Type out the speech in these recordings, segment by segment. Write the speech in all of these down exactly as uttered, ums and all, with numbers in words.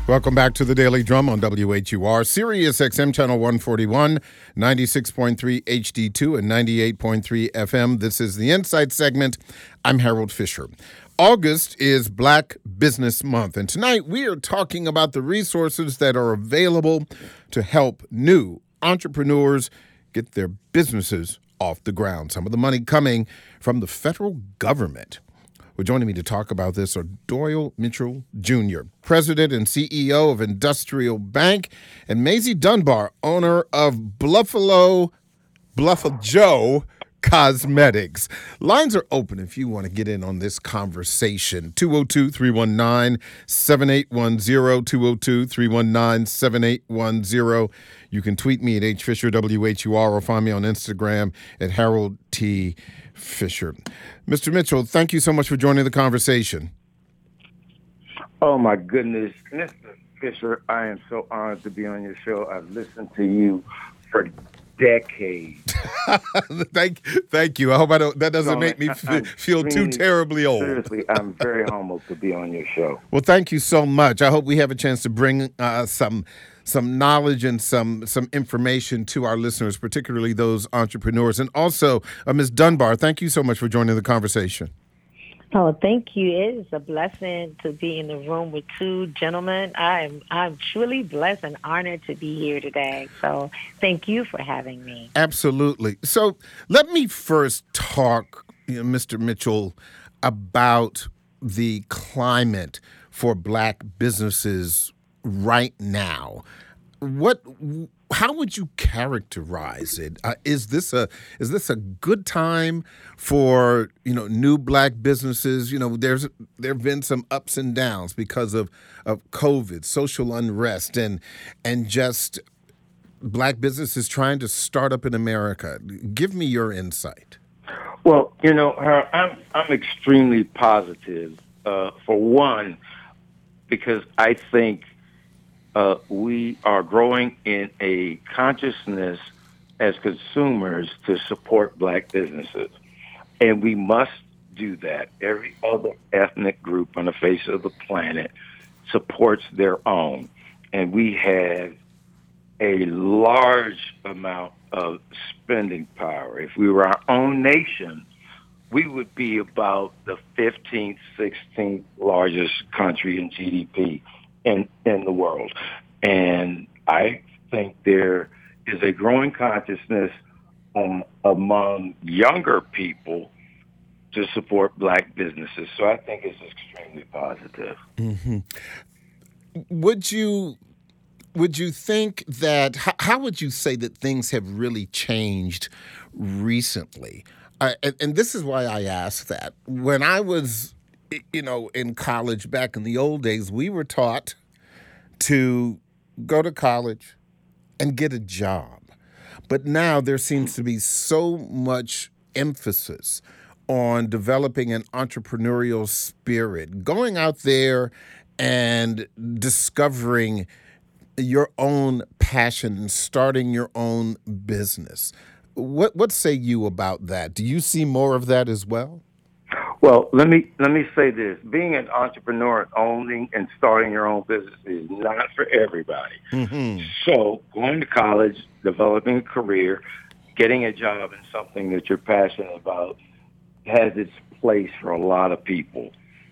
Welcome back to the Daily Drum on W H U R, Sirius X M Channel one forty-one, ninety-six point three H D two, and ninety-eight point three F M. This is the Insight segment. I'm Harold Fisher. August is Black Business Month, and tonight we are talking about the resources that are available to help new entrepreneurs get their businesses off the ground. Some of the money coming from the federal government. Well, joining me to talk about this are Doyle Mitchell Junior, President and C E O of Industrial Bank, and Maisie Dunbar, owner of Bluffalo, Bluffalo Joe Cosmetics. Lines are open if you want to get in on this conversation. two oh two, three one nine, seven eight one zero, two oh two, three one nine, seven eight one zero. You can tweet me at H Fisher W H U R or find me on Instagram at Harold T. Fisher. Mister Mitchell, thank you so much for joining the conversation. Oh, my goodness. Mister Fisher, I am so honored to be on your show. I've listened to you for decades. thank, thank you. I hope I don't, that doesn't So, make me I- feel, I'm feel too extremely- terribly old. Seriously, I'm very humbled to be on your show. Well, thank you so much. I hope we have a chance to bring uh, some some knowledge and some some information to our listeners, particularly those entrepreneurs. And also, uh, Miz Dunbar, thank you so much for joining the conversation. Oh, thank you. It is a blessing to be in the room with two gentlemen. I'm I'm truly blessed and honored to be here today. So thank you for having me. Absolutely. So let me first talk, you know, Mister Mitchell, about the climate for Black businesses right now. What? How would you characterize it? Uh, is this a is this a good time for, you know, new Black businesses? You know, there's there have been some ups and downs because of of COVID, social unrest, and and just Black businesses trying to start up in America. Give me your insight. Well, you know, Harold, I'm, I'm extremely positive, uh, for one, because I think Uh, we are growing in a consciousness as consumers to support Black businesses. And we must do that. Every other ethnic group on the face of the planet supports their own. And we have a large amount of spending power. If we were our own nation, we would be about the fifteenth, sixteenth largest country in G D P. In, in the world. And I think there is a growing consciousness um, among younger people to support Black businesses. So I think it's extremely positive. Mm-hmm. Would you would you think that, how, how would you say that things have really changed recently? Uh, and, and this is why I ask that. When I was you know, in college back in the old days, we were taught to go to college and get a job. But now there seems to be so much emphasis on developing an entrepreneurial spirit, going out there and discovering your own passion and starting your own business. What what say you about that? Do you see more of that as well? Well, let me let me say this. Being an entrepreneur, owning and starting your own business is not for everybody. Mm-hmm. So going to college, developing a career, getting a job in something that you're passionate about has its place for a lot of people.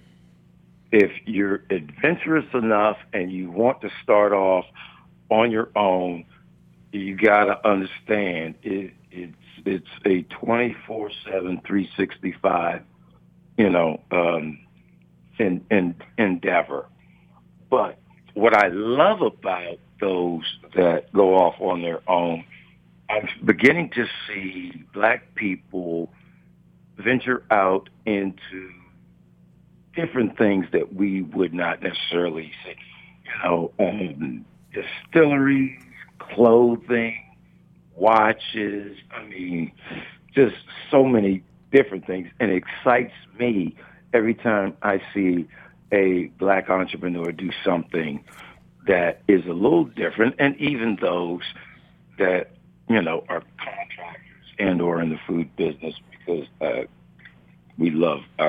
If you're adventurous enough and you want to start off on your own, you got to understand it, it's it's a twenty-four seven, three sixty-five you know, um, in, in endeavor. But what I love about those that go off on their own, I'm beginning to see Black people venture out into different things that we would not necessarily see. You know, um, distilleries, clothing, watches. I mean, just so many different things, and it excites me every time I see a Black entrepreneur do something that is a little different, and even those that, you know, are contractors and or in the food business, because uh, we love our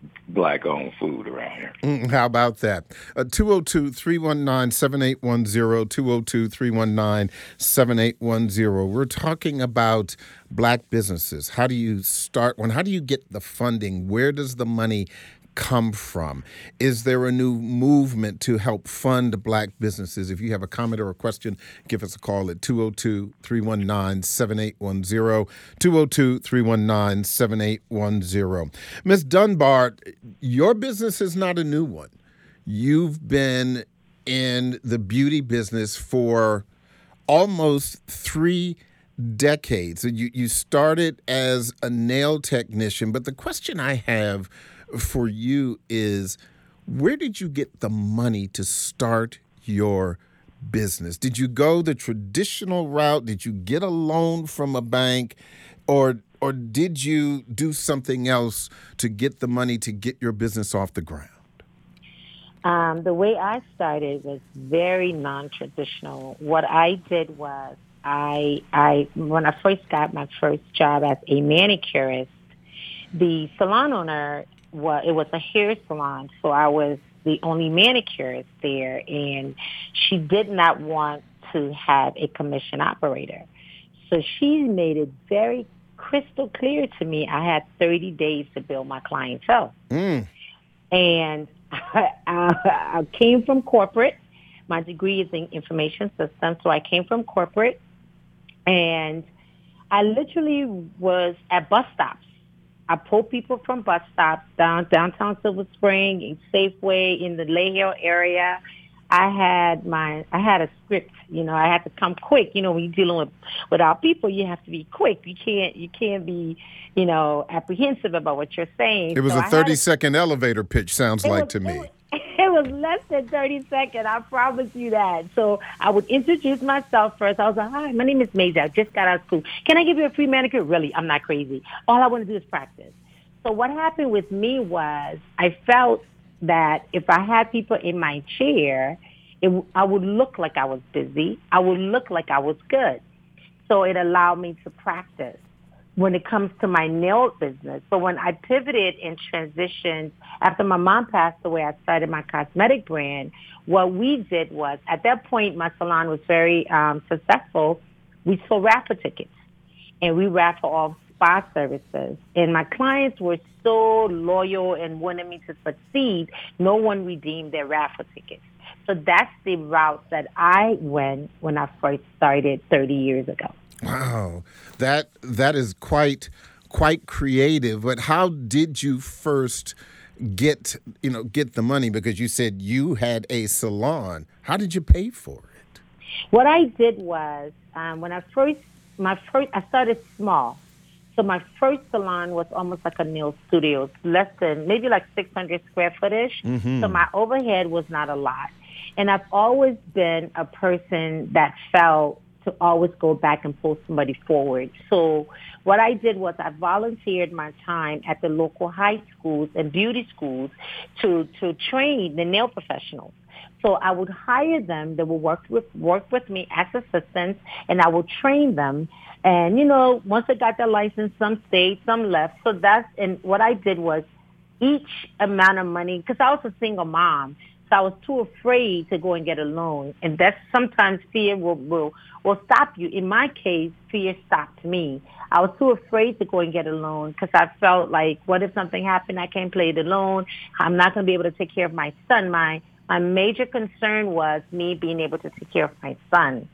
black-owned food around here. Mm, how about that? Uh, two oh two, three one nine, seven eight one zero, two oh two, three one nine, seven eight one zero. We're talking about black businesses. How do you start one? How do you get the funding? Where does the money come from? Is there a new movement to help fund black businesses? If you have a comment or a question, give us a call at two oh two, three one nine, seven eight one zero, two oh two, three one nine, seven eight one zero. Miz Dunbar, your business is not a new one. You've been in the beauty business for almost three decades. You, you started as a nail technician, but the question I have for you is, where did you get the money to start your business? Did you go the traditional route? Did you get a loan from a bank? Or or did you do something else to get the money to get your business off the ground? Um, the way I started was very non-traditional. What I did was, I, I when I first got my first job as a manicurist, the salon owner, well, it was a hair salon, so I was the only manicurist there, and she did not want to have a commission operator. So she made it very crystal clear to me I had thirty days to build my clientele. Mm. And I, I, I came from corporate. My degree is in information systems, so I came from corporate, and I literally was at bus stops. I pulled people from bus stops down downtown Silver Spring, in Safeway, in the Lay Hill area. I had my, I had a script. You know, I had to come quick. You know, when you're dealing with with our people, you have to be quick. You can't, you can't be, you know, apprehensive about what you're saying. It was so a thirty-second elevator pitch. Sounds like was, to me. It was, it was less than thirty seconds. I promise you that. So I would introduce myself first. I was like, "Hi, my name is Maisie. I just got out of school. Can I give you a free manicure?" Really, I'm not crazy. All I want to do is practice. So what happened with me was I felt that if I had people in my chair, it, I would look like I was busy. I would look like I was good. So it allowed me to practice when it comes to my nail business. So when I pivoted and transitioned, after my mom passed away, I started my cosmetic brand. What we did was, at that point, my salon was very um, successful. We sold raffle tickets, and we raffle off spa services. And my clients were so loyal and wanted me to succeed, no one redeemed their raffle tickets. So that's the route that I went when I first started thirty years ago. Wow, that that is quite quite creative. But how did you first get you know get the money? Because you said you had a salon. How did you pay for it? What I did was um, when I first my first I started small. So my first salon was almost like a nail studio, less than maybe like six hundred square footage. Mm-hmm. So my overhead was not a lot, and I've always been a person that felt to always go back and pull somebody forward. So what I did was I volunteered my time at the local high schools and beauty schools to, to train the nail professionals. So I would hire them. They would work with work with me as assistants, and I would train them. And, you know, once they got their license, some stayed, some left. So that's, and what I did was each amount of money, because I was a single mom, so I was too afraid to go and get a loan. And that's sometimes fear will, will, will stop you. In my case, fear stopped me. I was too afraid to go and get a loan because I felt like, what if something happened? I can't pay the loan. I'm not going to be able to take care of my son. My, my major concern was me being able to take care of my son.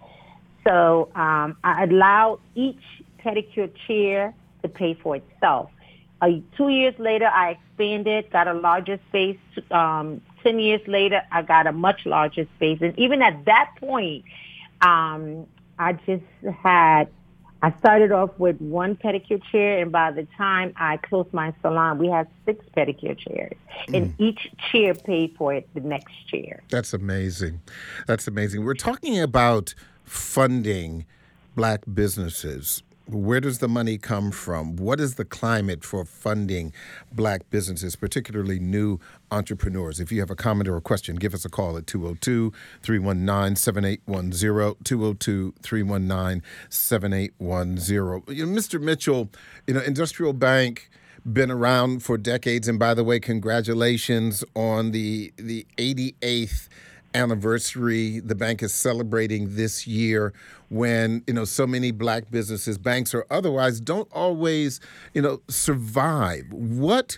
So um, I allowed each pedicure chair to pay for itself. Uh, two years later, I expanded, got a larger space. Um, Ten years later, I got a much larger space. And even at that point, um, I just had, I started off with one pedicure chair, and by the time I closed my salon, we had six pedicure chairs. Mm. And each chair paid for it the next chair. That's amazing. That's amazing. We're talking about funding black businesses. Where does the money come from? What is the climate for funding black businesses, particularly new entrepreneurs? If you have a comment or a question, give us a call at two oh two, three one nine, seven eight one zero, two oh two, three one nine, seven eight one zero. You know, Mister Mitchell, you know, Industrial Bank been around for decades. And by the way, congratulations on the the eighty-eighth anniversary the bank is celebrating this year, when, you know, so many black businesses, banks or otherwise, don't always, you know, survive. What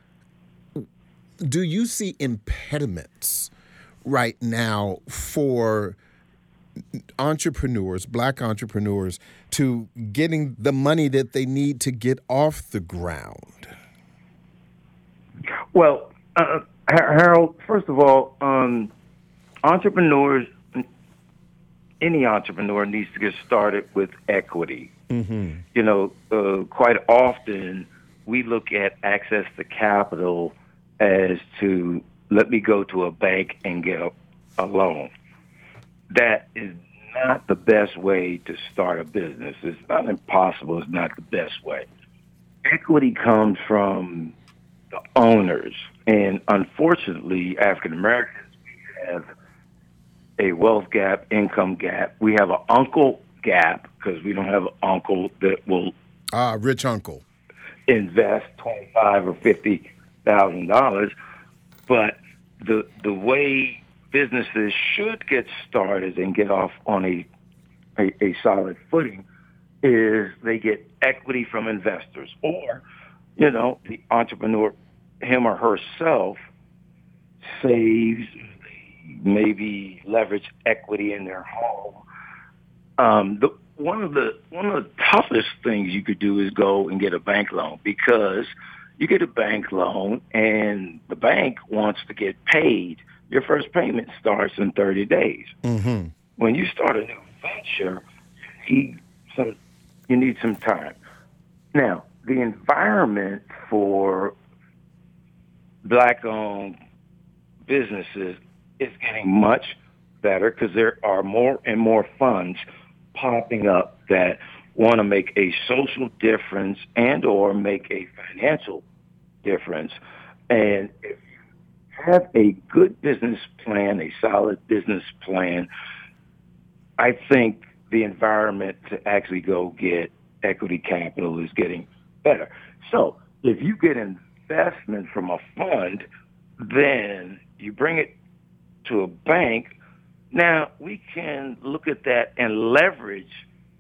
do you see impediments right now for entrepreneurs, black entrepreneurs, to getting the money that they need to get off the ground? Well, uh, Harold, first of all, um, entrepreneurs, any entrepreneur needs to get started with equity. Mm-hmm. You know, uh, quite often we look at access to capital as to, let me go to a bank and get a, a loan. That is not the best way to start a business. It's not impossible. It's not the best way. Equity comes from the owners. And unfortunately, African Americans, we have a wealth gap, income gap. We have an uncle gap because we don't have an uncle that will ah rich uncle invest twenty-five or fifty thousand dollars. But the the way businesses should get started and get off on a, a a solid footing is they get equity from investors, or, you know, the entrepreneur, him or herself, saves, maybe leverage equity in their home. Um, the, one of the one of the toughest things you could do is go and get a bank loan, because you get a bank loan and the bank wants to get paid. Your first payment starts in thirty days. Mm-hmm. When you start a new venture, you need some you need some time. Now, the environment for black-owned businesses is getting much better because there are more and more funds popping up that want to make a social difference and or make a financial difference. And if you have a good business plan, a solid business plan, I think the environment to actually go get equity capital is getting better. So if you get investment from a fund, then you bring it to a bank. Now we can look at that and leverage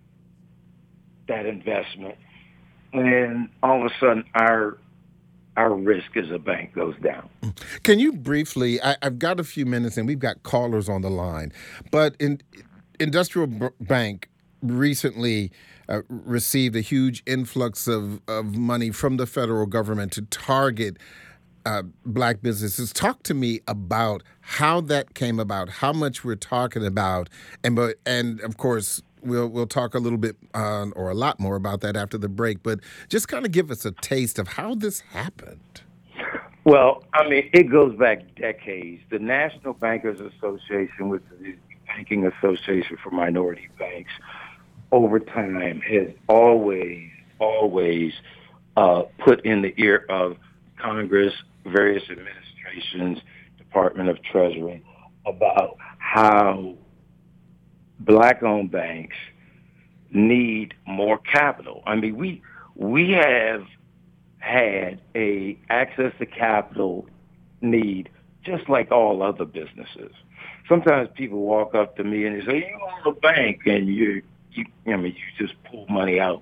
that investment, and all of a sudden our our risk as a bank goes down. Can you briefly, I, I've got a few minutes and we've got callers on the line, but in, Industrial B- Bank recently uh, received a huge influx of, of money from the federal government to target Uh, black businesses. Talk to me about how that came about, how much we're talking about, and but and of course we'll we'll talk a little bit uh, or a lot more about that after the break. But just kind of give us a taste of how this happened. Well, I mean, it goes back decades. The National Bankers Association, which is the banking association for minority banks, over time has always always uh, put in the ear of Congress, various administrations, Department of Treasury, about how black-owned banks need more capital. I mean, we we have had a access to capital need just like all other businesses. Sometimes people walk up to me and they say, "You own a bank," and you, you I mean, you just pull money out.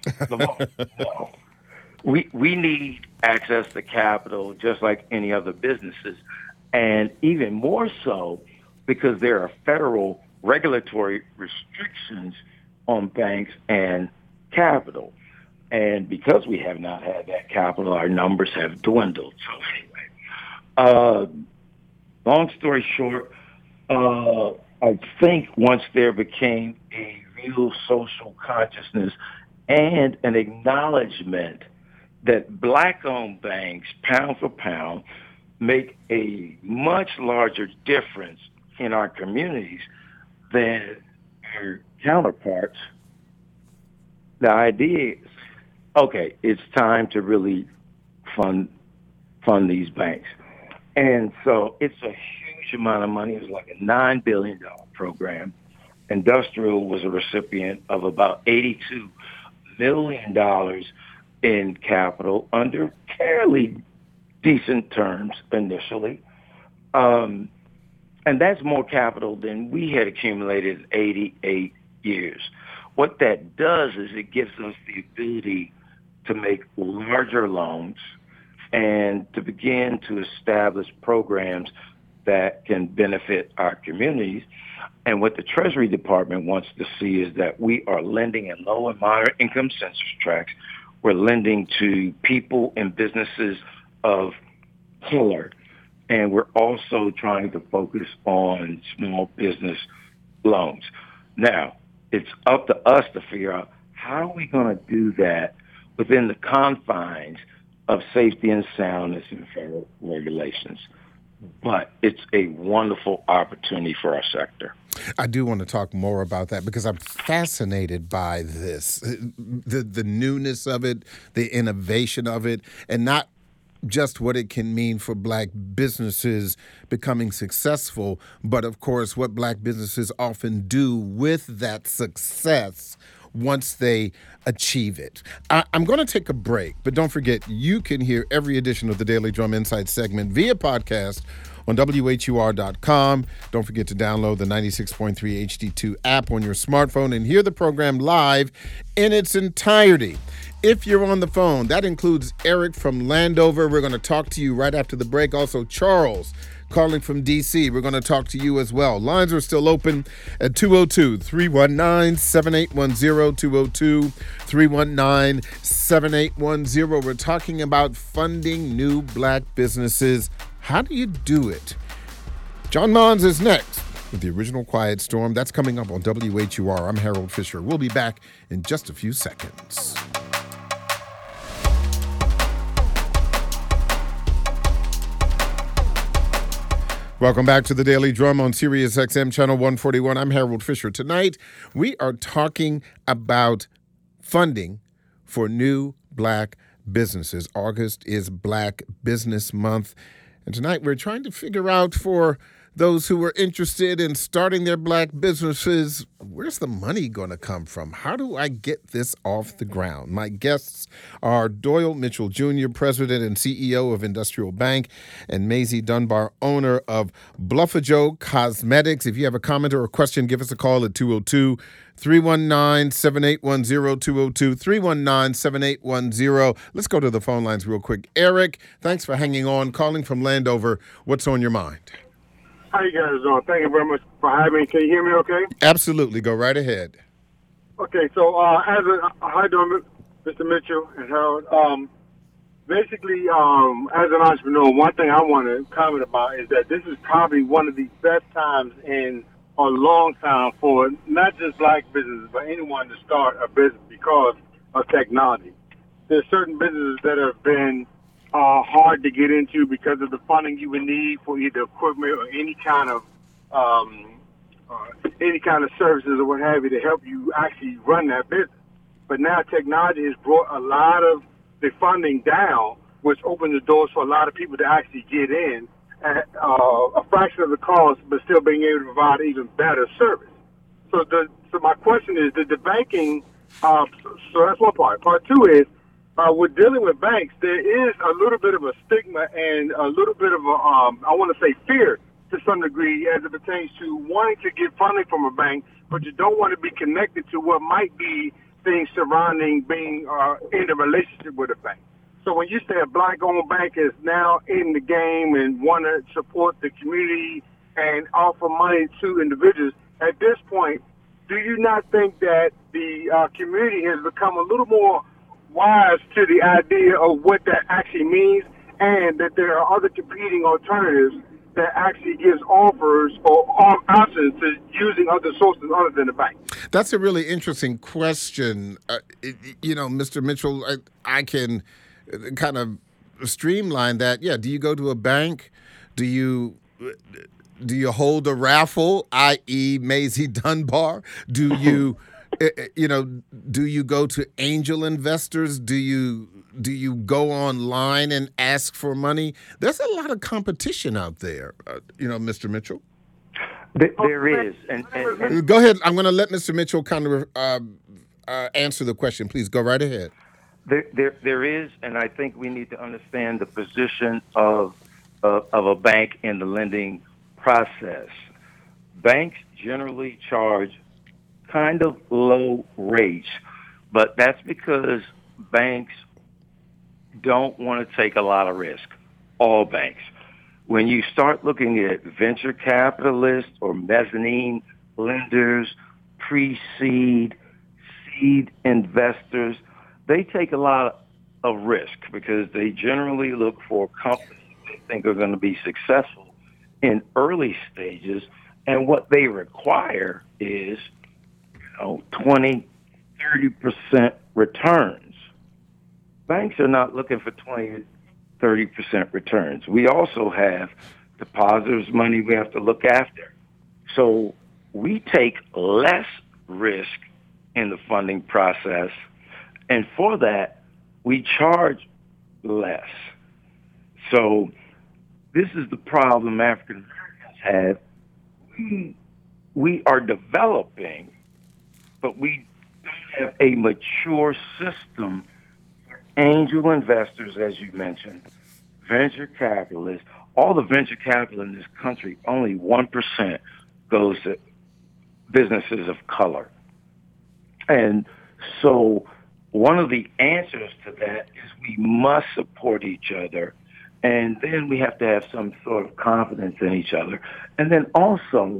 No. We we need access to capital just like any other businesses, and even more so because there are federal regulatory restrictions on banks and capital. And because we have not had that capital, our numbers have dwindled. So anyway, uh, long story short, uh, I think once there became a real social consciousness and an acknowledgement that black-owned banks, pound for pound, make a much larger difference in our communities than our counterparts, the idea is, okay, it's time to really fund fund these banks. And so it's a huge amount of money. It was like a nine billion dollars program. Industrial was a recipient of about eighty-two million dollars in capital under fairly decent terms initially. Um, and that's more capital than we had accumulated in eighty-eight years. What that does is it gives us the ability to make larger loans and to begin to establish programs that can benefit our communities. And what the Treasury Department wants to see is that we are lending in low and moderate income census tracts. We're lending to people and businesses of color. And we're also trying to focus on small business loans. Now, it's up to us to figure out how are we going to do that within the confines of safety and soundness and federal regulations. But it's a wonderful opportunity for our sector. I do want to talk more about that because I'm fascinated by this, the the newness of it, the innovation of it, and not just what it can mean for black businesses becoming successful, but of course what black businesses often do with that success once they achieve it. I, I'm going to take a break, but don't forget, you can hear every edition of the Daily Drum Insight segment via podcast on W H U R dot com. Don't forget to download the ninety-six point three H D two app on your smartphone and hear the program live in its entirety. If you're on the phone, that includes Eric from Landover. We're going to talk to you right after the break. Also, Charles calling from D C. We're going to talk to you as well. Lines are still open at two oh two, three one nine, seven eight one zero, two oh two, three one nine, seven eight one zero. We're talking about funding new black businesses. How do you do it? John Mons is next with the original Quiet Storm. That's coming up on W H U R. I'm Harold Fisher. We'll be back in just a few seconds. Welcome back to the Daily Drum on Sirius X M Channel one forty-one. I'm Harold Fisher. Tonight, we are talking about funding for new black businesses. August is Black Business Month. And tonight, we're trying to figure out for those who are interested in starting their black businesses, where's the money going to come from? How do I get this off the ground? My guests are Doyle Mitchell Junior, President and C E O of Industrial Bank, and Maisie Dunbar, owner of Bluff-A-Joe Cosmetics. If you have a comment or a question, give us a call at two oh two, three one nine, seven eight one zero, two oh two, three one nine, seven eight one zero. Let's go to the phone lines real quick. Eric, thanks for hanging on. Calling from Landover. What's on your mind? How you guys doing? Thank you very much for having me. Can you hear me okay? Absolutely. Go right ahead. Okay, so uh, as a, how you doing, Mister Mitchell and Harold? Um, basically, um, as an entrepreneur, one thing I want to comment about is that this is probably one of the best times in a long time for not just black businesses, but anyone to start a business because of technology. There's certain businesses that have been Uh, hard to get into because of the funding you would need for either equipment or any kind of um, uh, any kind of services or what have you to help you actually run that business. But now technology has brought a lot of the funding down, which opens the doors for a lot of people to actually get in at uh, a fraction of the cost, but still being able to provide even better service. So, the, so my question is, did the banking? Uh, so, so that's one part. Part two is, Uh, with dealing with banks, there is a little bit of a stigma and a little bit of a, um, I want to say fear to some degree as it pertains to wanting to get funding from a bank, but you don't want to be connected to what might be things surrounding being uh, in a relationship with a bank. So when you say a black-owned bank is now in the game and want to support the community and offer money to individuals, at this point, do you not think that the uh, community has become a little more wise to the idea of what that actually means and that there are other competing alternatives that actually gives offers or options to using other sources other than the bank? That's a really interesting question. Uh, it, you know, Mister Mitchell, I, I can kind of streamline that. Yeah, do you go to a bank? Do you do you hold a raffle, that is. Maisie Dunbar? Do you... You know, do you go to angel investors? Do you do you go online and ask for money? There's a lot of competition out there, uh, you know, Mister Mitchell. There is. And, and, and go ahead. I'm going to let Mister Mitchell kind of uh, uh, answer the question. Please go right ahead. There, there, there is, and I think we need to understand the position of of, of a bank in the lending process. Banks generally charge kind of low rates, but that's because banks don't want to take a lot of risk. All banks. When you start looking at venture capitalists or mezzanine lenders, pre-seed, seed investors, they take a lot of risk because they generally look for companies they think are going to be successful in early stages, and what they require is, you know, twenty, thirty percent returns. Banks are not looking for twenty, thirty percent returns. We also have depositors' money we have to look after. So we take less risk in the funding process, and for that, we charge less. So this is the problem African Americans have. We, we are developing, but we don't have a mature system for angel investors, as you mentioned, venture capitalists. All the venture capital in this country, only one percent goes to businesses of color. And so one of the answers to that is we must support each other. And then we have to have some sort of confidence in each other. And then also,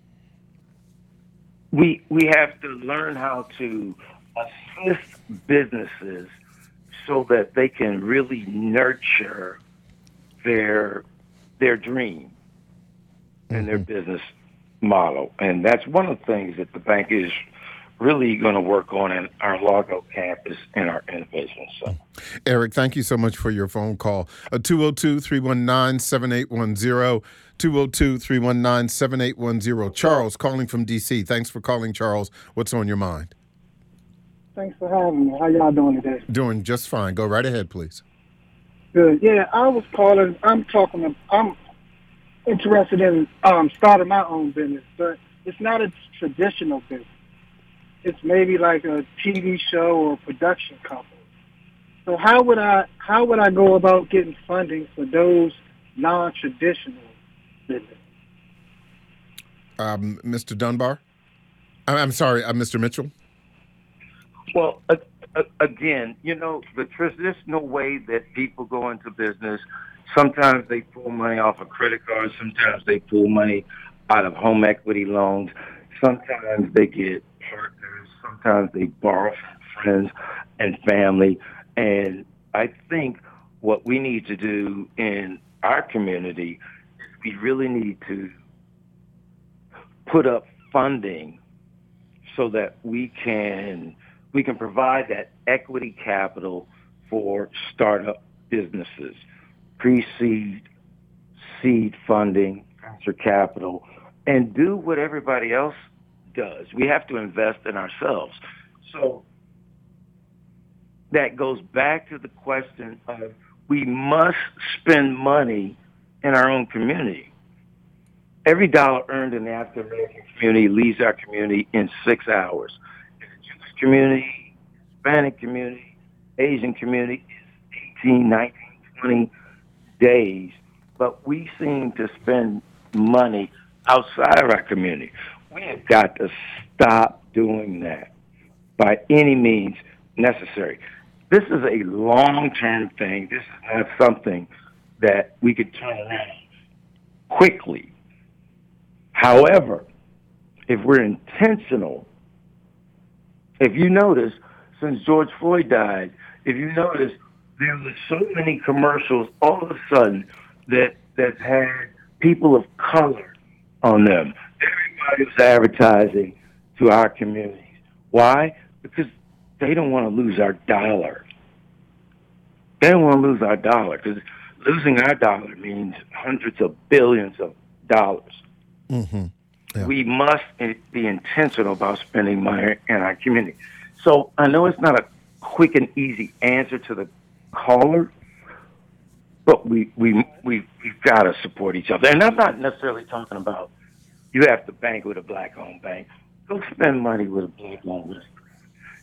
we we have to learn how to assist businesses so that they can really nurture their their dream and their business model. And that's one of the things that the bank is really going to work on in our Largo campus and our innovation center. Eric, thank you so much for your phone call. Uh, two oh two, three one nine, seven eight one zero, two oh two, three one nine, seven eight one zero. Charles, calling from D C. Thanks for calling, Charles. What's on your mind? Thanks for having me. How y'all doing today? Doing just fine. Go right ahead, please. Good. Yeah, I was calling. I'm talking. I'm interested in um, starting my own business, but it's not a traditional business. It's maybe like a T V show or production company. So how would I how would I go about getting funding for those non-traditional businesses? Um, Mister Dunbar? I'm sorry, uh, Mister Mitchell? Well, uh, uh, again, you know, the traditional way that people go into business, sometimes they pull money off of credit cards, sometimes they pull money out of home equity loans, sometimes they get partners, sometimes they borrow from friends and family. And I think what we need to do in our community is we really need to put up funding so that we can we can provide that equity capital for startup businesses, pre-seed, seed funding, venture capital, and do what everybody else does. We have to invest in ourselves. So that goes back to the question of we must spend money in our own community. Every dollar earned in the African American community leaves our community in six hours. In the Jewish community, Hispanic community, Asian community, is eighteen, nineteen, twenty days. But we seem to spend money outside of our community. We have got to stop doing that by any means necessary. This is a long-term thing. This is not something that we could turn around quickly. However, if we're intentional, if you notice, since George Floyd died, if you notice, there were so many commercials all of a sudden that, that had people of color on them. Everybody was advertising to our communities. Why? Because they don't want to lose our dollar. They don't want to lose our dollar because losing our dollar means hundreds of billions of dollars. Mm-hmm. Yeah. We must be intentional about spending money in our community. So I know it's not a quick and easy answer to the caller, but we, we, we, we've got to support each other. And I'm not necessarily talking about you have to bank with a black-owned bank. Go spend money with a black-owned restaurant.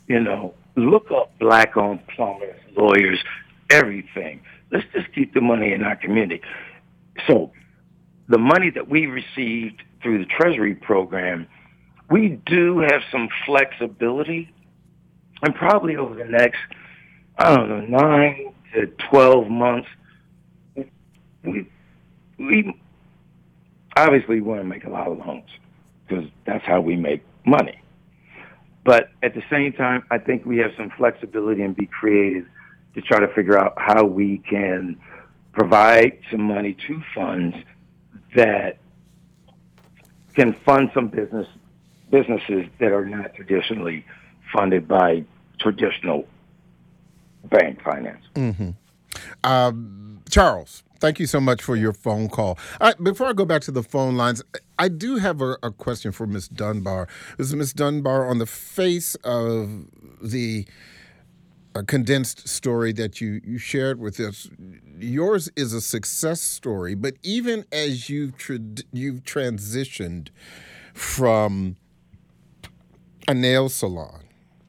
You know, look up black-owned plumbers, lawyers, everything. Let's just keep the money in our community. So the money that we received through the Treasury program, we do have some flexibility, and probably over the next, I don't know, nine to twelve months, we we obviously want to make a lot of loans because that's how we make money. But at the same time, I think we have some flexibility and be creative to try to figure out how we can provide some money to funds that can fund some business businesses that are not traditionally funded by traditional bank finance. Mm-hmm. Um, Charles, thank you so much for your phone call. Uh, before I go back to the phone lines, I do have a, a question for Miz Dunbar. This is Miz Dunbar, on the face of the uh, condensed story that you, you shared with us. Yours is a success story, but even as you've, tra- you've transitioned from a nail salon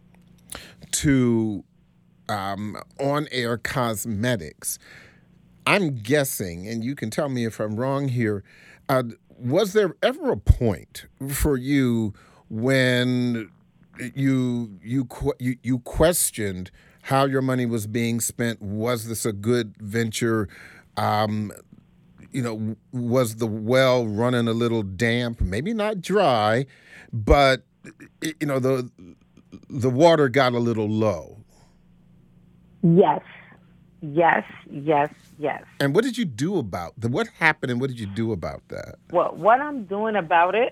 to um, on-air cosmetics, I'm guessing, and you can tell me if I'm wrong here, uh, was there ever a point for you when you you you, you questioned how your money was being spent? Was this a good venture? Um, you know, was the well running a little damp? Maybe not dry, but you know, the the water got a little low. Yes, yes, yes, yes. And what did you do about that? What happened and what did you do about that? Well, what I'm doing about it,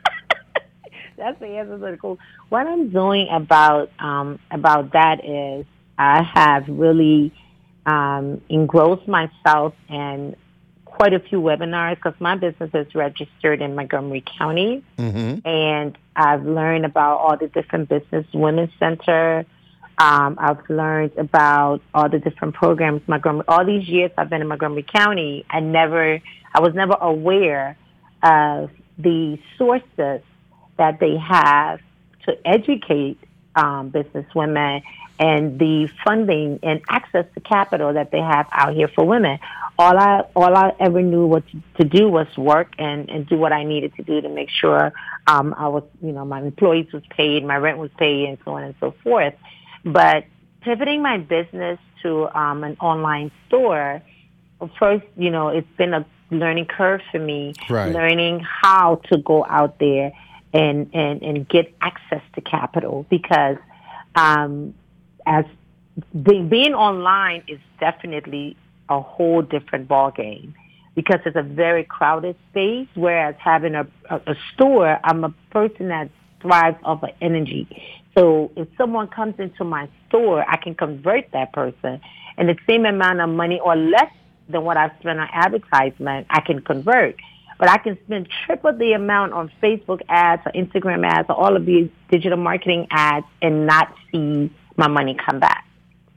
that's the answer to the question. What I'm doing about um, about that is I have really um, engrossed myself in quite a few webinars because my business is registered in Montgomery County. Mm-hmm. And I've learned about all the different business women's center. Um, I've learned about all the different programs. Montgomery, all these years I've been in Montgomery County, I never, I was never aware of the sources that they have to educate um, business women and the funding and access to capital that they have out here for women. All I, all I ever knew what to, to do was work and, and do what I needed to do to make sure um, I was, you know, my employees was paid, my rent was paid, and so on and so forth. But pivoting my business to um, an online store, first, you know, it's been a learning curve for me, right. Learning how to go out there and, and, and get access to capital because um, as being, being online is definitely a whole different ball game because it's a very crowded space, whereas having a, a, a store, I'm a person that thrives off of energy. So if someone comes into my store, I can convert that person and the same amount of money or less than what I spend on advertisement, I can convert. But I can spend triple the amount on Facebook ads or Instagram ads or all of these digital marketing ads and not see my money come back.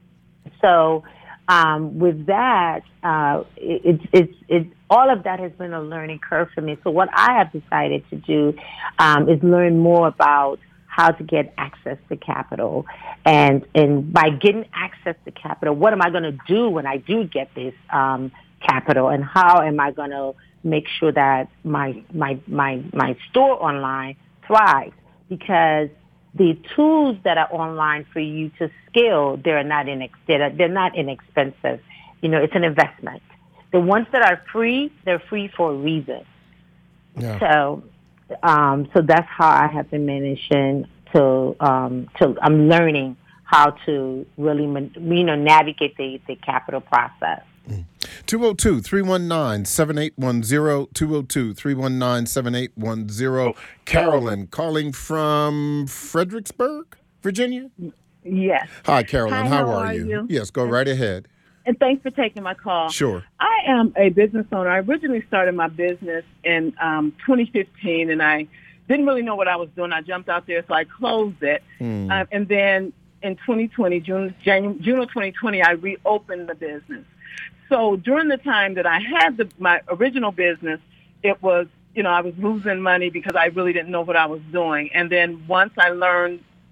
So um, with that, uh, it's it's it's all of that has been a learning curve for me. So what I have decided to do um, is learn more about how to get access to capital. And and by getting access to capital, what am I going to do when I do get this um, capital? And how am I going to make sure that my, my, my, my store online thrives? Because the tools that are online for you to scale, they're not, inex- they're, they're not inexpensive. You know, it's an investment. The ones that are free, they're free for a reason. Yeah. So Um, so that's how I have been managing to, um, to, I'm learning how to really, you know, navigate the, the capital process. two oh two, three one nine, seven eight one zero, two oh two, three one nine, seven eight one zero. Carolyn calling from Fredericksburg, Virginia? Yes. Hi, Carolyn. Hi, how, how are, are you? you? Yes, go right ahead. And thanks for taking my call. Sure. I am a business owner. I originally started my business in um, twenty fifteen, and I didn't really know what I was doing. I jumped out there, so I closed it. Mm. Uh, and then in twenty twenty, June, January, June of twenty twenty, I reopened the business. So during the time that I had the, my original business, it was, you know, I was losing money because I really didn't know what I was doing. And then once I learned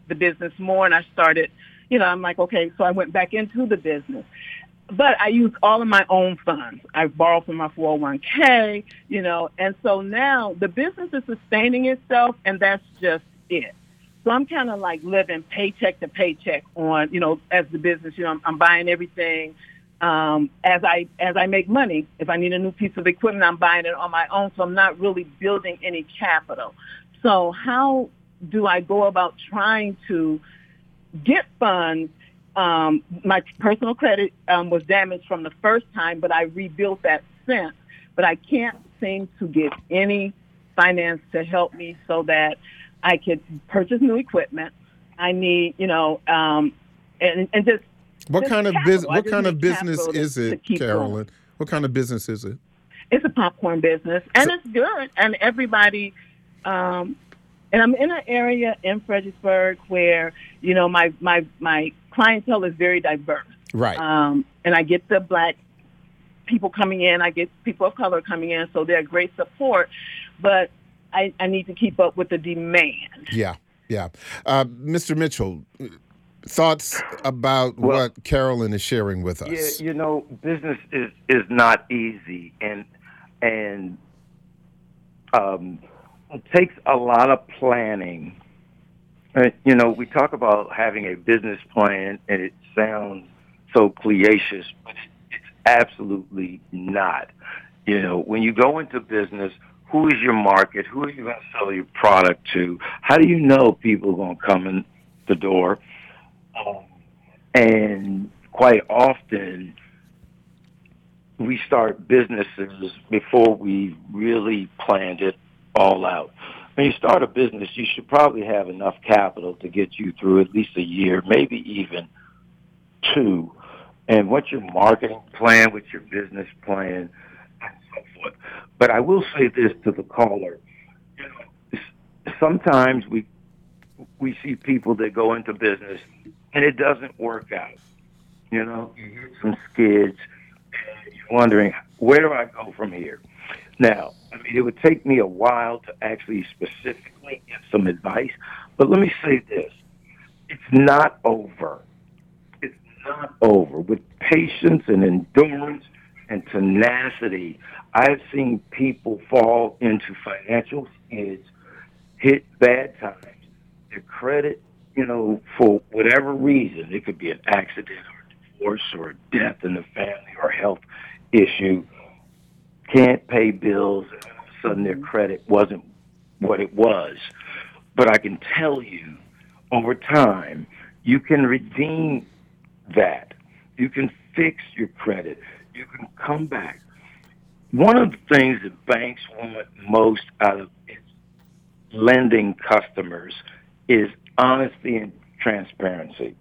the business more, and I started, you know, I'm like, okay, so I went back into the business. But I use all of my own funds. I borrow from my four oh one k, you know, and so now the business is sustaining itself, and that's just it. So I'm kind of like living paycheck to paycheck on, you know, as the business, you know, I'm, I'm buying everything um, as I as I make money. If I need a new piece of equipment, I'm buying it on my own, so I'm not really building any capital. So how do I go about trying to get funds? Um, my personal credit um, was damaged from the first time, but I rebuilt that since. But I can't seem to get any finance to help me so that I could purchase new equipment. I need, you know, um, and, and just what just kind of capital. business? I What just kind of need business capital to- is to it, keep Carolyn? going. What kind of business is it? It's a popcorn business, and So- it's good, and everybody. Um, and I'm in an area in Fredericksburg where you know my my my clientele is very diverse. Right. Um, and I get the black people coming in, I get people of color coming in, so they're great support. But I, I need to keep up with the demand. Yeah, yeah. Uh, Mister Mitchell, thoughts about Well- what Carolyn is sharing with us? Yeah, you know, business is, is not easy, and and um, it takes a lot of planning. Uh, you know, we talk about having a business plan, and it sounds so cliche, but it's absolutely not. You know, when you go into business, who is your market? Who are you going to sell your product to? How do you know people are going to come in the door? Um, and quite often, we start businesses before we really planned it all out. When you start a business, you should probably have enough capital to get you through at least a year, maybe even two. And what's your marketing plan, what's your business plan, and so forth. But I will say this to the caller. You know, sometimes we we see people that go into business and it doesn't work out. You know, you hit some skids and you're wondering, where do I go from here? Now, I mean, it would take me a while to actually specifically get some advice, but let me say this. It's not over. It's not over. With patience and endurance and tenacity, I've seen people fall into financial skids, hit bad times. Their credit, you know, for whatever reason, it could be an accident or divorce or a death in the family or a health issue, can't pay bills, and all of a sudden their credit wasn't what it was. But I can tell you, over time, you can redeem that. You can fix your credit. You can come back. One of the things that banks want most out of its lending customers is honesty and transparency.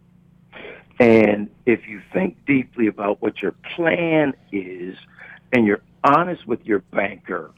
And if you think deeply about what your plan is and you're honest with your banker,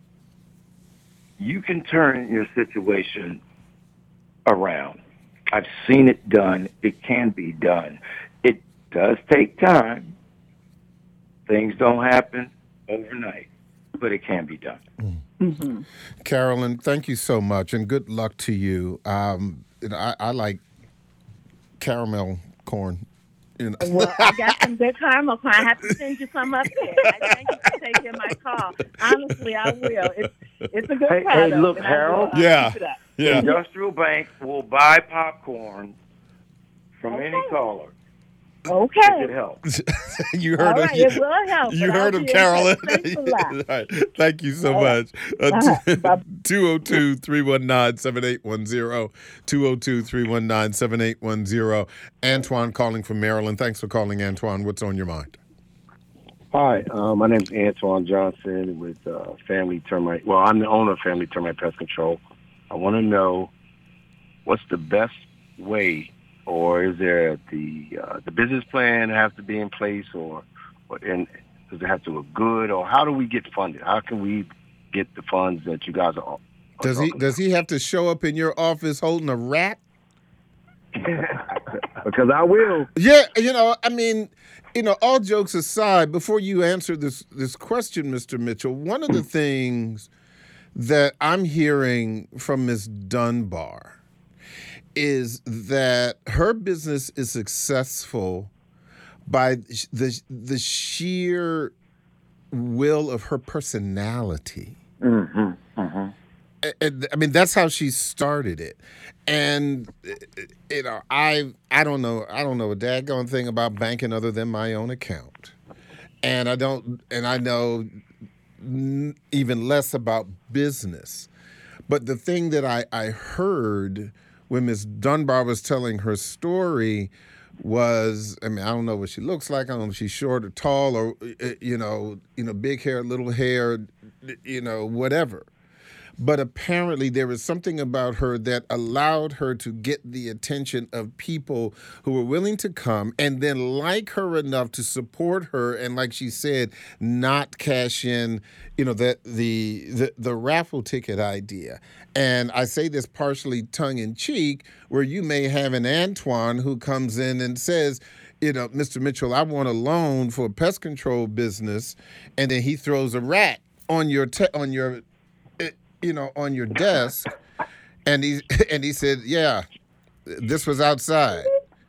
you can turn your situation around. I've seen it done. It can be done. It does take time. Things don't happen overnight, but it can be done. Mm. Mm-hmm. Carolyn, thank you so much, and good luck to you. Um, you know, I, I like caramel corn. You know. Well, I got some good caramel corn. I have to send you some up there. I thank you for taking my call. Honestly, I will. It's it's a good Hey, product. hey, look, and I will, Harold. uh, Yeah. keep it up. Yeah. Industrial Bank will buy popcorn from Okay. any caller Okay. if it helps. You All heard right, of it will help. You but heard I'll of be in Carolyn. touch. Thanks a lot. All right. Thank you so All much. right. Uh-huh. Bye. two oh two, three one nine, seven eight one zero. two oh two, three one nine, seven eight one zero. Antoine calling from Maryland. Thanks for calling, Antoine. What's on your mind? Hi, uh, my name is Antoine Johnson with uh, Family Termite. Well, I'm the owner of Family Termite Pest Control. I want to know what's the best way, or is there the uh, the business plan have to be in place, or, or and does it have to look good, or how do we get funded? How can we get the funds that you guys are? are Does he talking does he have to show up in your office holding a rat? about? Because I will. Yeah, you know, I mean, you know, all jokes aside, before you answer this this question, Mister Mitchell, one of the things that I'm hearing from Miz Dunbar is that her business is successful by the the sheer will of her personality. Mm-hmm. Mm-hmm. And, I mean, that's how she started it. And you know, I I don't know I don't know a daggone thing about banking other than my own account, and I don't and I know n- even less about business. But the thing that I, I heard when Miss Dunbar was telling her story was, I mean, I don't know what she looks like. I don't know if she's short or tall or, you know, you know, big hair, little hair, you know, whatever. But apparently there was something about her that allowed her to get the attention of people who were willing to come and then like her enough to support her and, like she said, not cash in, you know, the the the, the raffle ticket idea. And I say this partially tongue-in-cheek, where you may have an Antoine who comes in and says, you know, Mister Mitchell, I want a loan for a pest control business, and then he throws a rat on your te- on your you know, on your desk, and he and he said, yeah, this was outside,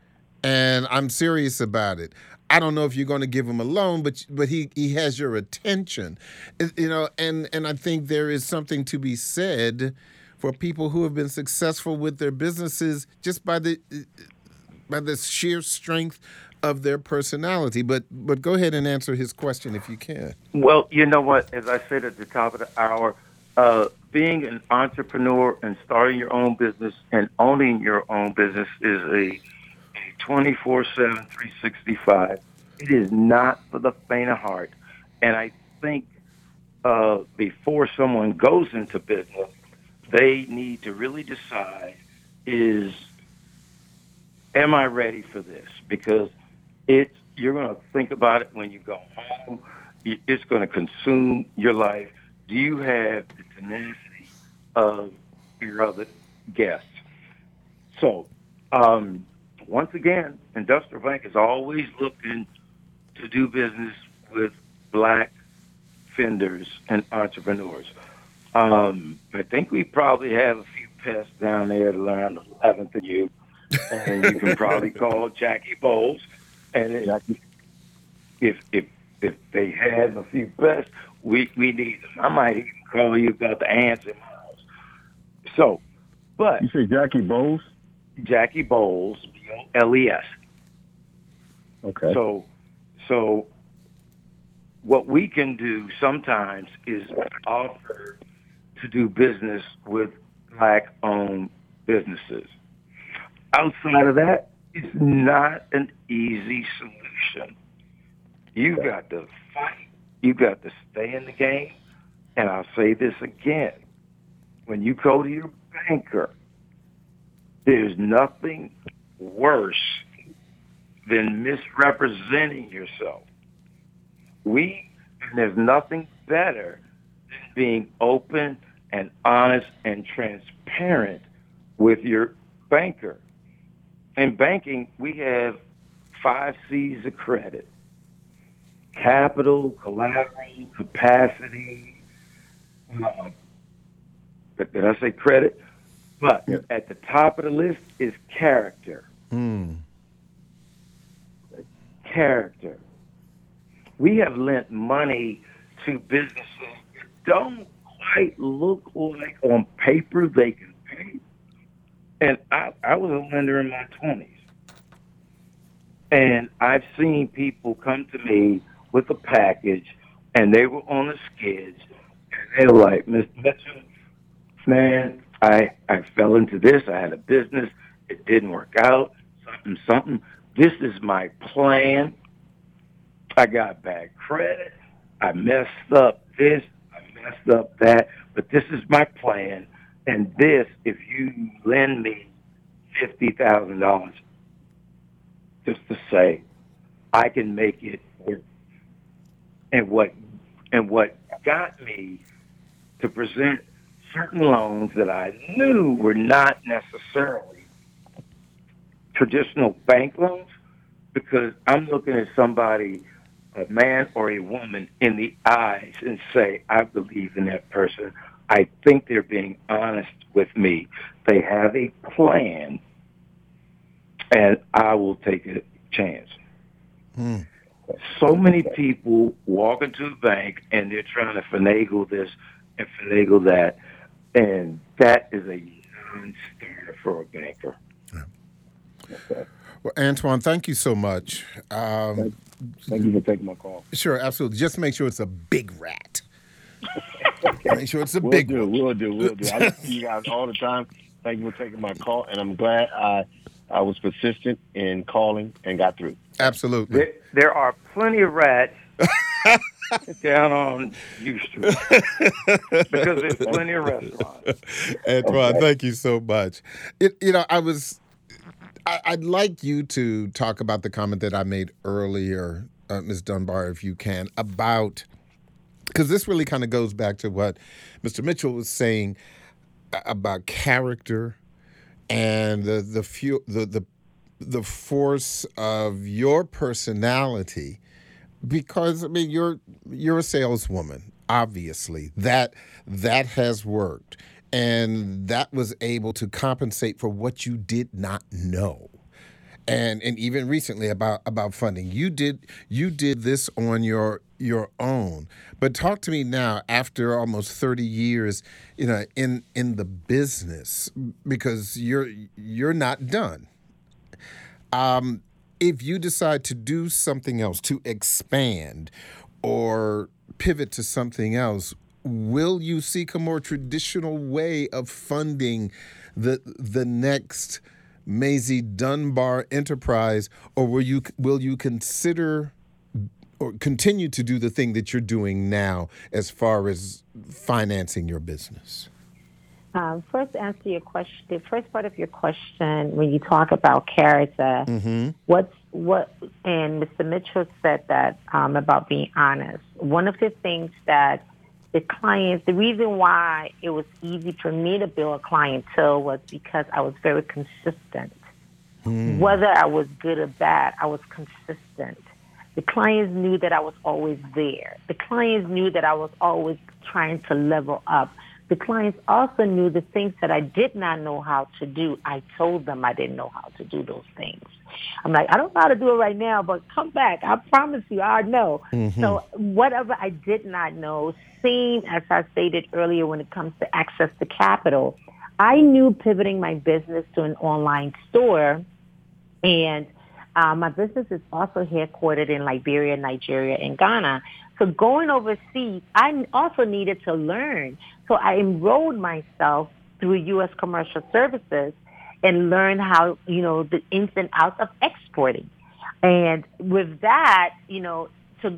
and I'm serious about it. I don't know if you're going to give him a loan, but but he, he has your attention, you know, and, and I think there is something to be said for people who have been successful with their businesses just by the by the sheer strength of their personality. But but go ahead and answer his question if you can. Well, you know what? As I said at the top of the hour, uh, being an entrepreneur and starting your own business and owning your own business is a twenty-four seven, three sixty-five. It is not for the faint of heart. And I think uh, before someone goes into business, they need to really decide is, am I ready for this? Because it's, you're going to think about it when you go home. It's going to consume your life. Do you have the tenacity of your other guests? So, um, once again, Industrial Bank is always looking to do business with black vendors and entrepreneurs. Um, I think we probably have a few pests down there to learn eleventh of you, and you can probably call Jackie Bowles. And it, if if if they have a few pests, we we need them. I might even call you about the ants in my house. So, but you say Jackie Bowles? Jackie Bowles, B O L E S. Okay. So, so what we can do sometimes is offer to do business with black-owned businesses. Outside of that, it's not an easy solution. You got to fight. You got to stay in the game. And I'll say this again. When you go to your banker, there's nothing worse than misrepresenting yourself. We, and there's nothing better than being open and honest and transparent with your banker. In banking, we have five C's of credit: capital, collateral, capacity. Uh, did I say credit? But yep. At the top of the list is character. Hmm. Character. We have lent money to businesses that don't quite look like on paper they can pay. And I, I was a lender in my twenties. And I've seen people come to me with a package, and they were on the skids, and they were like, Mister Mitchell, man, I, I fell into this. I had a business. It didn't work out. Something, something. This is my plan. I got bad credit. I messed up this. I messed up that. But this is my plan. And this, if you lend me fifty thousand dollars, just to say, I can make it work. And what, and what got me to present certain loans that I knew were not necessarily traditional bank loans, because I'm looking at somebody, a man or a woman, in the eyes and say, I believe in that person. I think they're being honest with me. They have a plan, and I will take a chance. Hmm. So many people walk into a bank and they're trying to finagle this and finagle that, and that is a non-starter for a banker. Okay. Well, Antoine, thank you so much. Um, thank, thank you for taking my call. Sure, absolutely. Just make sure it's a big rat. Make sure it's a we'll big do, one. We'll do, we'll do. I listen to you guys all the time. Thank you for taking my call, and I'm glad I I was persistent in calling and got through. Absolutely. There, there are plenty of rats down on U Street because there's plenty of restaurants. Antoine, okay. Thank you so much. It, you know, I was, I, I'd like you to talk about the comment that I made earlier, uh, Miz Dunbar, if you can, about, because this really kind of goes back to what Mister Mitchell was saying about character and the the few, the the the force of your personality, because I mean you're you're a saleswoman, obviously. That that has worked, and that was able to compensate for what you did not know. And and even recently about about funding. You did you did this on your your own. But talk to me now after almost thirty years, you know, in in the business, because you're you're not done. Um, if you decide to do something else, to expand or pivot to something else, will you seek a more traditional way of funding the the next Maisie Dunbar enterprise, or will you will you consider or continue to do the thing that you're doing now as far as financing your business? Um, first, answer your question. The first part of your question, when you talk about character, mm-hmm. what's what? And Mister Mitchell said that um, about being honest. One of the things that the clients, the reason why it was easy for me to build a clientele was because I was very consistent. Mm. Whether I was good or bad, I was consistent. The clients knew that I was always there. The clients knew that I was always trying to level up. The clients also knew the things that I did not know how to do. I told them I didn't know how to do those things. I'm like, I don't know how to do it right now, but come back. I promise you, I know. Mm-hmm. So whatever I did not know, same as I stated earlier when it comes to access to capital, I knew pivoting my business to an online store, and uh, my business is also headquartered in Liberia, Nigeria, and Ghana. So going overseas, I also needed to learn. So I enrolled myself through U S Commercial Services and learned how, you know, the ins and outs of exporting. And with that, you know, to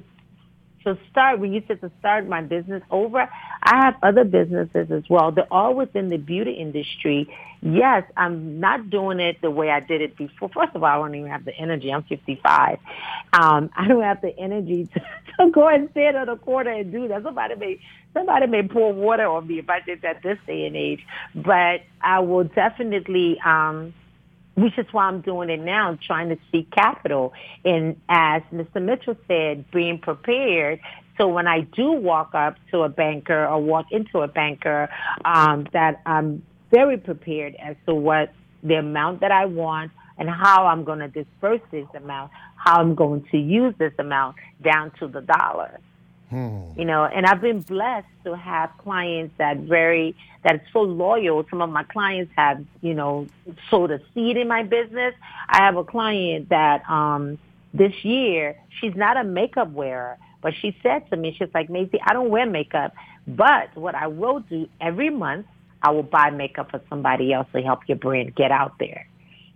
to start, when you said to start my business over, I have other businesses as well. They're all within the beauty industry. Yes, I'm not doing it the way I did it before. First of all, I don't even have the energy. I'm fifty-five. Um, I don't have the energy to, to go and stand on a corner and do that. Somebody may somebody may pour water on me if I did that this day and age. But I will definitely, um, which is why I'm doing it now, trying to seek capital. And as Mister Mitchell said, being prepared. So when I do walk up to a banker or walk into a banker, um, that I'm very prepared as to what the amount that I want and how I'm going to disperse this amount, how I'm going to use this amount down to the dollar. Hmm. You know, and I've been blessed to have clients that very, that is so loyal. Some of my clients have, you know, sowed a seed in my business. I have a client that um, this year, she's not a makeup wearer, but she said to me, she's like, Maisie, I don't wear makeup, but what I will do every month, I will buy makeup for somebody else to help your brand get out there.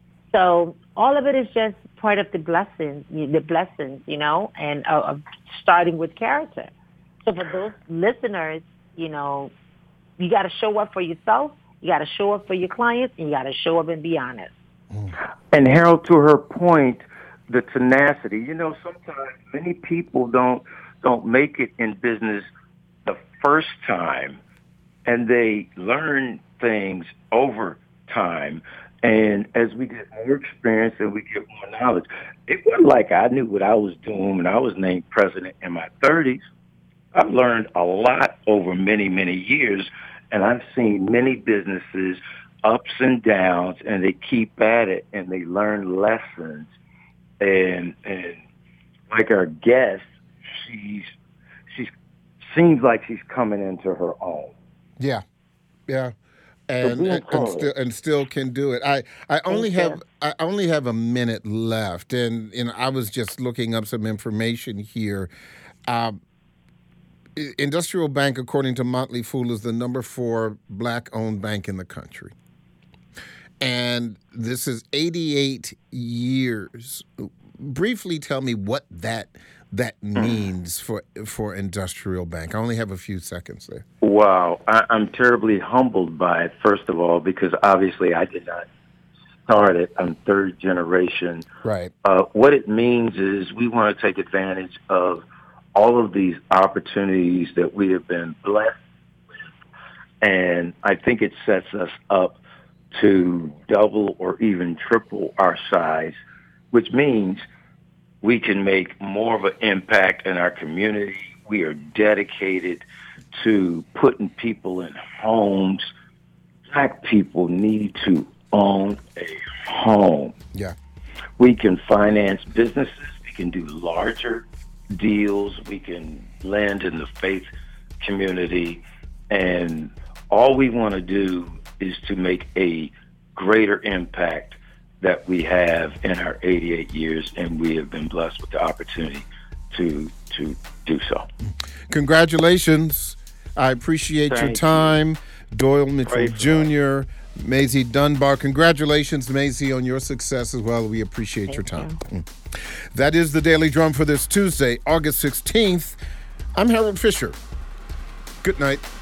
So all of it is just part of the blessings, the blessings, you know, and uh, of starting with character. So for those listeners, you know, you got to show up for yourself, you got to show up for your clients, and you got to show up and be honest. And Harold, to her point, the tenacity. You know, sometimes many people don't don't make it in business the first time, and they learn things over time. And as we get more experience and we get more knowledge, it wasn't like I knew what I was doing when I was named president in my thirties. I've learned a lot over many, many years, And I've seen many businesses, ups and downs, and they keep at it and they learn lessons. And and like our guest, she's she's seems like she's coming into her own. Yeah, yeah. And, So and, and still and still can do it. I, I only have I only have a minute left, and and I was just looking up some information here. Uh, Industrial Bank, according to Motley Fool, is the number four black-owned bank in the country, and this is eighty-eight years. Briefly, tell me what that that means for for Industrial Bank. I only have a few seconds there. Wow, I, I'm terribly humbled by it, first of all, because obviously I did not start it. I'm third generation. Right. Uh, what it means is we want to take advantage of all of these opportunities that we have been blessed with, and I think it sets us up to double or even triple our size, which means we can make more of an impact in our community. We are dedicated to putting people in homes. Black people need to own a home. Yeah. We can finance businesses. We can do larger deals. We can lend in the faith community. And all we want to do is to make a greater impact that we have in our eighty-eight years, and we have been blessed with the opportunity to to do so. Congratulations. I appreciate Thank your time. You. Doyle Mitchell Pray for Junior, Maisie Dunbar. Congratulations, Maisie, on your success as well. We appreciate Thank your time. you. Mm. That is the Daily Drum for this Tuesday, August sixteenth. I'm Harold Fisher. Good night.